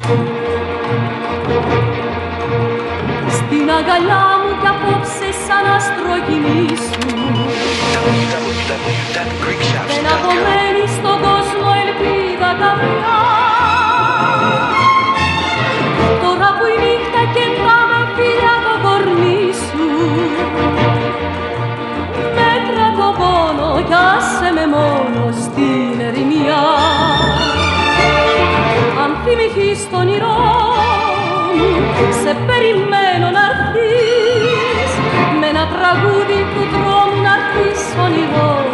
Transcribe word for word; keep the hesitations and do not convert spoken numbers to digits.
Στην αγκαλιά μου κι απόψε σαν άστρο κοιμήσου. Δεν απομένει στον κόσμο ελπίδα καμιά. Τώρα που η νύχτα κεντάμε φιλιά το κορμί σου, μέτρα το πόνο κι άσε με μόνο στην ερημιά. Αν θυμηθείς το όνειρό μου, σε περιμένω να'ρθείς, με ένα τραγούδι του δρόμου να'ρθείς όνειρό